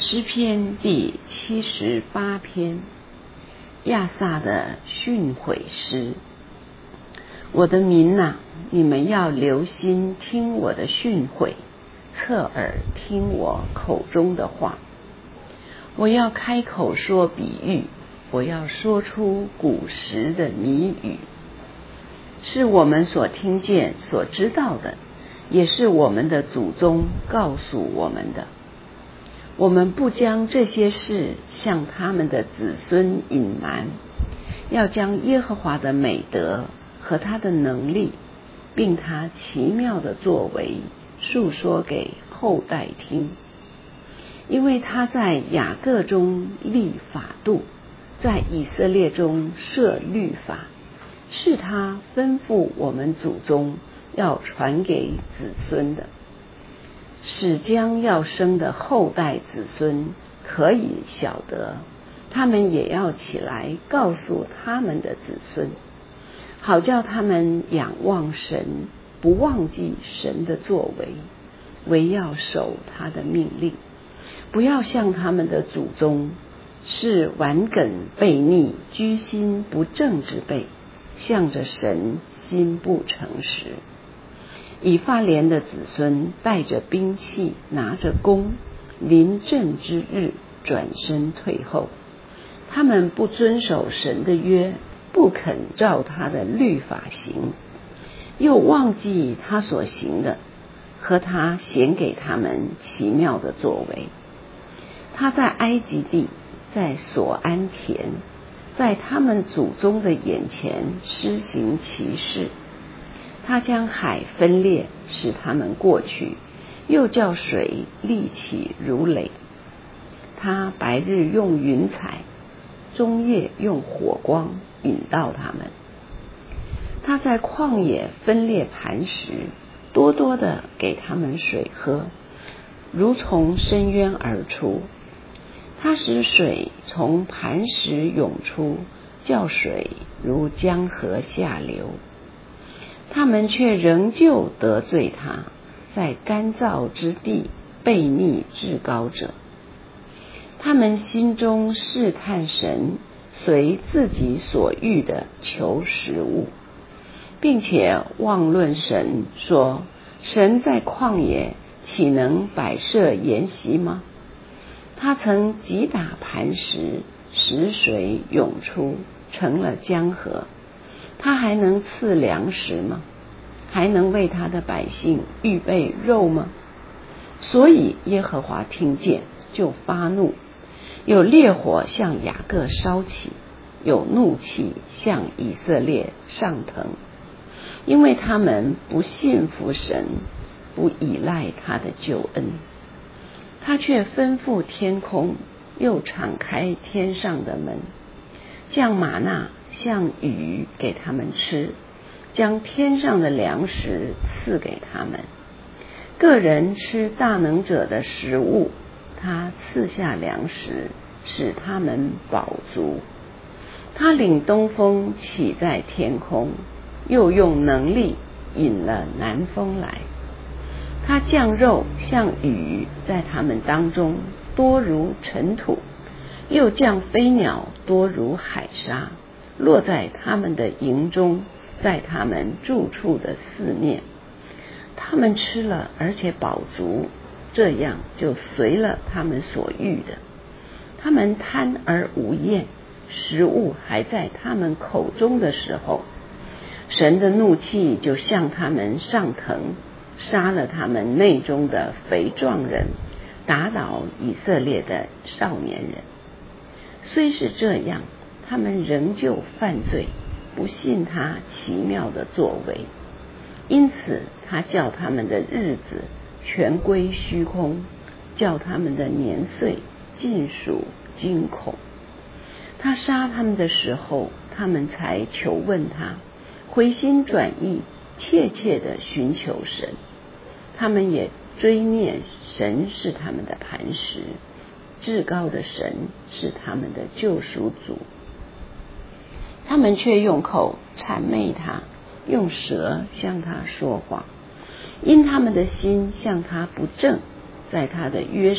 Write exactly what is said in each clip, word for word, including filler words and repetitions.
诗篇第七十八篇，亚萨的训诲诗。我的民哪，你们要留心听我的训诲，侧耳听我口中的话。我要开口说比喻，我要说出古时的谜语，是我们所听见所知道的，也是我们的祖宗告诉我们的。我们不将这些事向他们的子孙隐瞒，要将耶和华的美德和他的能力，并他奇妙的作为述说给后代听。因为他在雅各中立法度，在以色列中设律法，是他吩咐我们祖宗要传给子孙的，使将要生的后代子孙可以晓得，他们也要起来告诉他们的子孙，好叫他们仰望神，不忘记神的作为，唯要守他的命令，不要像他们的祖宗，是顽梗悖逆、居心不正之辈，向着神心不诚实。以法莲的子孙带着兵器，拿着弓，临阵之日转身退后。他们不遵守神的约，不肯照他的律法行，又忘记他所行的和他显给他们奇妙的作为。他在埃及地，在索安田，在他们祖宗的眼前施行奇事。他将海分裂，使他们过去，又叫水立起如垒。他白日用云彩，中夜用火光引导他们。他在旷野分裂磐石，多多的给他们水喝，如从深渊而出。他使水从磐石涌出，叫水如江河下流。他们却仍旧得罪他，在干燥之地悖逆至高者。他们心中试探神，随自己所欲的求食物，并且妄论神，说神在旷野岂能摆设筵席吗？他曾击打磐石，使水涌出，成了江河。他还能赐粮食吗？还能为他的百姓预备肉吗？所以耶和华听见就发怒，有烈火向雅各烧起，有怒气向以色列上腾，因为他们不信服神，不倚赖他的救恩。他却吩咐天空，又敞开天上的门，降玛纳像雨给他们吃，将天上的粮食赐给他们。个人吃大能者的食物，他赐下粮食，使他们饱足。他领东风起在天空，又用能力引了南风来。他降肉像雨在他们当中，多如尘土，又降飞鸟多如海沙，落在他们的营中，在他们住处的四面。他们吃了而且饱足，这样就随了他们所欲的。他们贪而无厌，食物还在他们口中的时候，神的怒气就向他们上腾，杀了他们内中的肥壮人，打倒以色列的少年人。虽是这样，他们仍旧犯罪，不信他奇妙的作为，因此他叫他们的日子全归虚空，叫他们的年岁尽属惊恐。他杀他们的时候，他们才求问他，回心转意，切切地寻求神。他们也追念神是他们的磐石，至高的神是他们的救赎主。他们却用口谄媚他，用舌向他说谎，因他们的心向他不正，在他的约上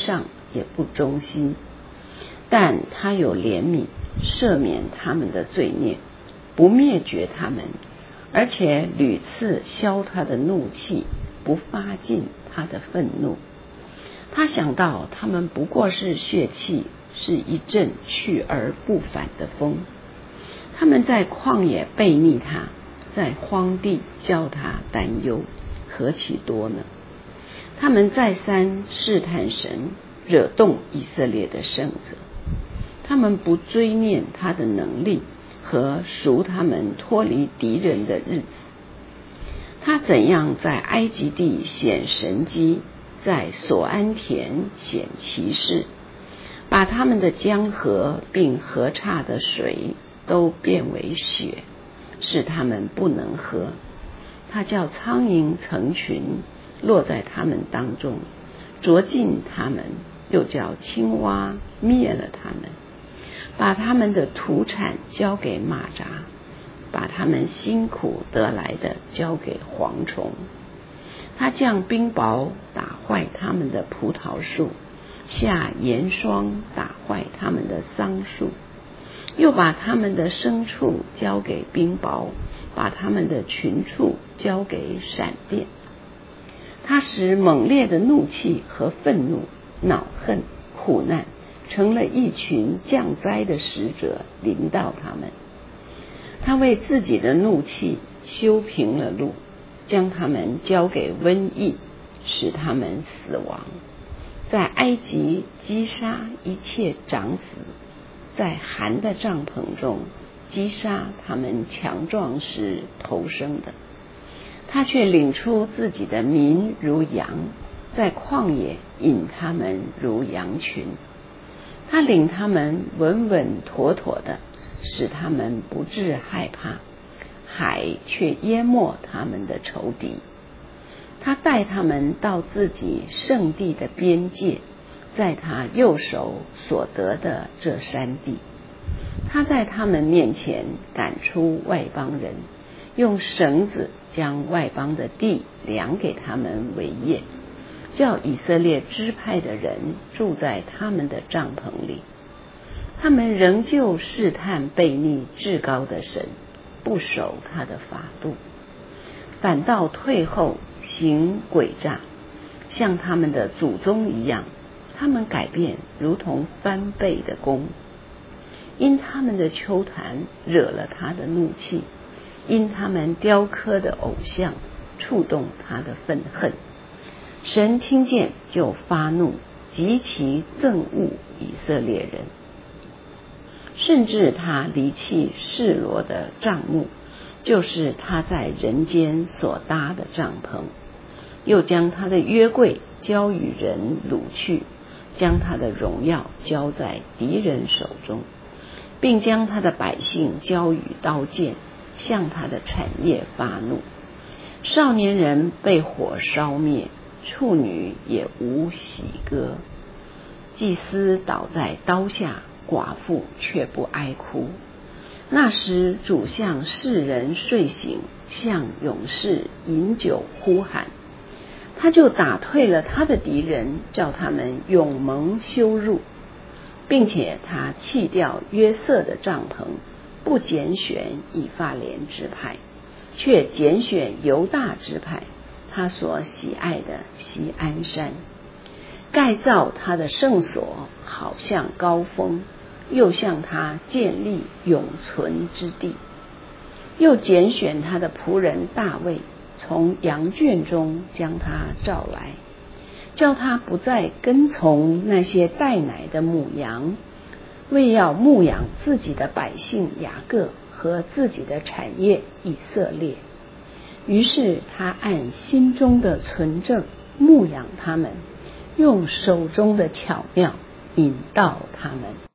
也不忠心。但他有怜悯，赦免他们的罪孽，不灭绝他们，而且屡次消他的怒气，不发尽他的愤怒。他想到他们不过是血气，是一阵去而不返的风。他们在旷野悖逆他，在荒地叫他担忧，何其多呢？他们再三试探神，惹动以色列的圣者。他们不追念他的能力和赎他们脱离敌人的日子。他怎样在埃及地显神迹，在索安田显奇事，把他们的江河并河岔的水都变为血，使他们不能喝。他叫苍蝇成群落在他们当中，啄尽他们，又叫青蛙灭了他们，把他们的土产交给蚂蚱，把他们辛苦得来的交给蝗虫。他降冰雹打坏他们的葡萄树，下严霜打坏他们的桑树，又把他们的牲畜交给冰雹，把他们的群畜交给闪电。他使猛烈的怒气和愤怒、恼恨、苦难成了一群降灾的使者临到他们。他为自己的怒气修平了路，将他们交给瘟疫，使他们死亡。在埃及击杀一切长子，在寒的帐篷中击杀他们强壮时头生的。他却领出自己的民如羊，在旷野引他们如羊群。他领他们稳稳妥妥的，使他们不致害怕，海却淹没他们的仇敌。他带他们到自己圣地的边界，在他右手所得的这山地。他在他们面前赶出外邦人，用绳子将外邦的地量给他们为业，叫以色列支派的人住在他们的帐篷里。他们仍旧试探悖逆至高的神，不守他的法度，反倒退后行诡诈，像他们的祖宗一样。他们改变如同翻倍的弓，因他们的丘坛惹了他的怒气，因他们雕刻的偶像触动他的愤恨。神听见就发怒，极其憎恶以色列人，甚至他离弃示罗的帐幕，就是他在人间所搭的帐篷，又将他的约柜交与人掳去，将他的荣耀交在敌人手中，并将他的百姓交与刀剑，向他的产业发怒。少年人被火烧灭，处女也无喜歌。祭司倒在刀下，寡妇却不哀哭。那时主向世人睡醒，向勇士饮酒呼喊。他就打退了他的敌人，叫他们永蒙羞辱，并且他弃掉约瑟的帐篷，不拣选以法莲支派，却拣选犹大支派，他所喜爱的锡安山，盖造他的圣所，好像高峰，又向他建立永存之地。又拣选他的仆人大卫，从羊圈中将他召来，叫他不再跟从那些带奶的母羊，为要牧养自己的百姓雅各和自己的产业以色列。于是他按心中的纯正牧养他们，用手中的巧妙引导他们。